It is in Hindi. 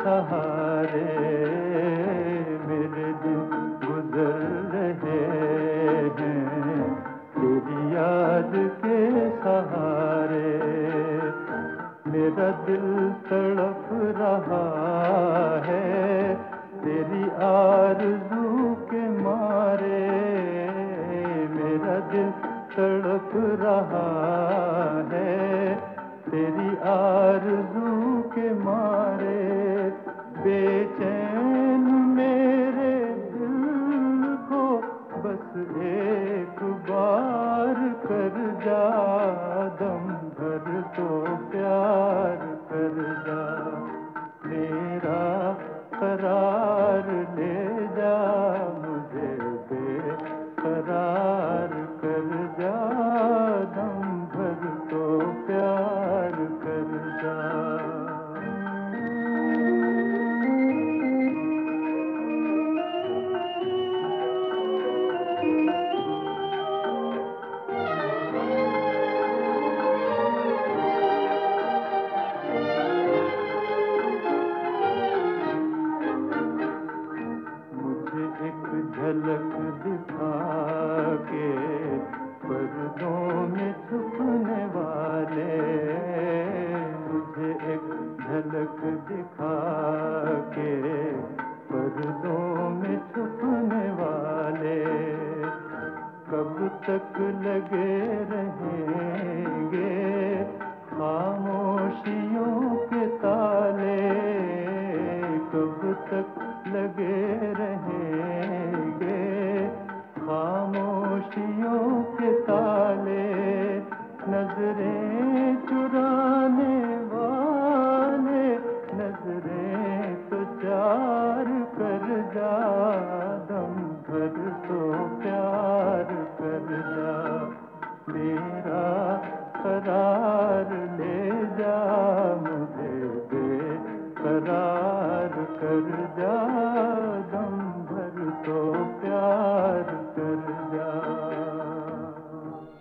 सहारे मेरे दिन गुजर रहे हैं, तेरी याद के सहारे। मेरा दिल तड़प रहा है तेरी आरज़ू के मारे। मेरा दिल तड़प रहा है तेरी आरज़ू के मारे। बेचैन मेरे दिल को बस एक बार कर जा, दम भर तो प्यार कर जा। मेरा करार ले जा, मुझे बेकरार कर जा, दम भर तो प्यार कर जा। मुझे एक झलक दिखा के पर्दों में छुपने वाले, मुझे एक झलक दिखा के पर्दों में छुपने वाले। कब तक लगे रहेंगे खामोशियों के ताले, कब तक लगे रहेंगे खामोशियों के ताले। नजरें चुराने वाले, नजरें तो चार कर जा, दम भर तो प्यार कर जा। मेरा करार ले जा, मुझे बेकरार कर जा।